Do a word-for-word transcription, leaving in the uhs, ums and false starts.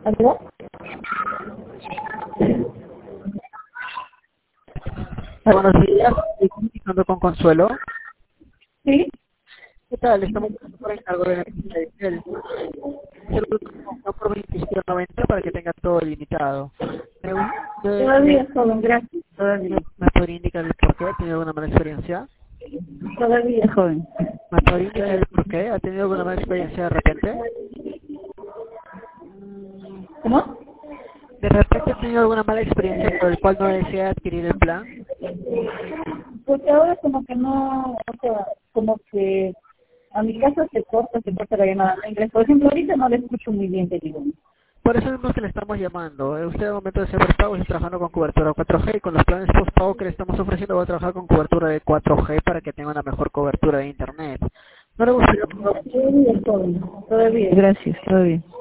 ¿Aló? Buenos días, estoy comunicando con Consuelo. ¿Sí? ¿Qué tal? Estamos por encargo de la empresa de Excel. Se lo propongo por veintisiete noventa para que tenga todo limitado. Me, me, Todavía, joven, gracias. Todavía. ¿Me podría indicar el por qué? ¿Ha tenido alguna mala experiencia? Todavía, joven. ¿Me podría indicar el por qué? ¿Ha tenido alguna mala experiencia de repente? ¿Cómo? ¿De repente ha tenido alguna mala experiencia por el cual no desea adquirir el plan? Porque ahora como que no, o sea, como que a mi casa se corta, se corta la llamada en inglés. Por ejemplo, ahorita no le escucho muy bien, te digo. Por eso mismo que le estamos llamando. Eh, Usted al momento de hacer pago está trabajando con cobertura cuatro G y con los planes post-pago que le estamos ofreciendo va a trabajar con cobertura de cuatro G para que tenga una mejor cobertura de internet. ¿No le gustaría probar? Todavía, joven. Todavía, gracias, todavía.